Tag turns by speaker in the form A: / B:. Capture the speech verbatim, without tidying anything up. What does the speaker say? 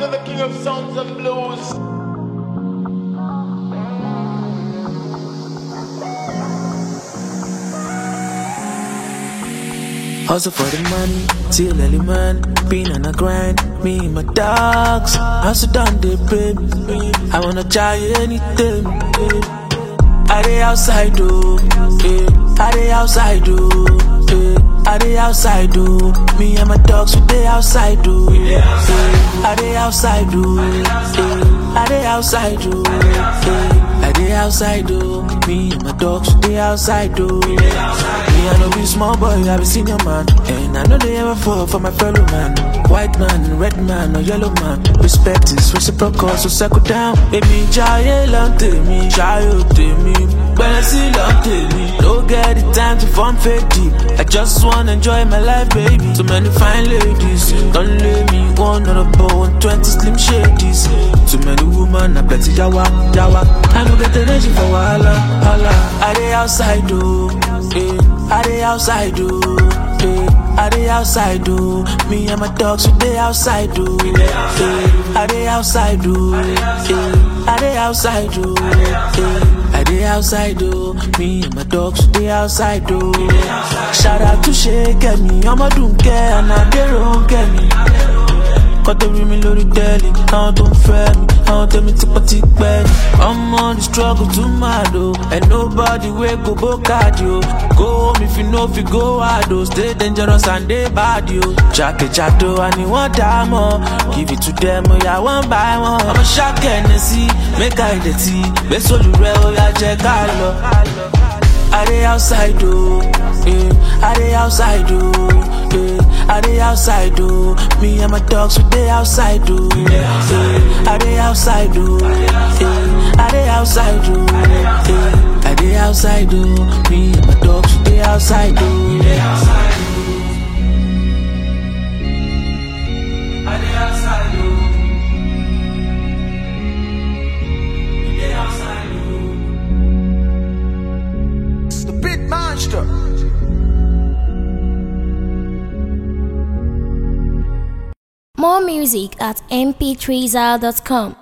A: to the king of sounds and blues.
B: Hustle for the money, till early man. Been on a grind, me and my dogs. Hustle done, they pay me. I wanna try anything. I dey outside, though. I dey outside, though. I dey outside, though. Me and my dogs, we dey outside, though. I dey outside, though. I dey outside, though. I dey outside, though. Me and my dogs, we dey outside, though. Me, I know be small boy, I be senior man. And I know they ever fall for my fellow man. White man, red man, or yellow man. Respect is reciprocal, so settle down. Emi jaye lante mi, jayo te mi. Benesi lante mi. Don't get the time to form fake deep. I just wanna enjoy my life, baby. Too many fine ladies, don't let me one on a bow and twenty slim shadies. Too many women, I plenty yawa, yawa. I don't get the energy for wahala, hala. I dey outside, though. I dey outside, though. I dey outside, though. Me and my dogs, we dey outside, though. I dey outside, though. I dey outside, though. I dey outside, though. Me and my dogs, we dey outside, though. Shout out to Shake me, I'ma do care, and I dey wrong me. Got the ring me loaded daily. I don't fair me. I don't tell me to party bad. I'm on the struggle to mad though. And nobody will go bocad yo. Go home if you know if you go hard though. Stay dangerous and they bad yo. Jacket chato and you want time more. Give it to them or ya want buy one. I'm a shock Hennessy. Make I the tea. Best all you real ya check out lo. I dey outside though. I dey outside though. I dey outside though. Me and my dogs, we dey outside though. I dey outside though. I dey outside though. I dey outside though. Me and my dogs, we dey outside though. I dey outside though. We dey outside though.
A: The Beat Monster.
C: More music at m p three zal dot com.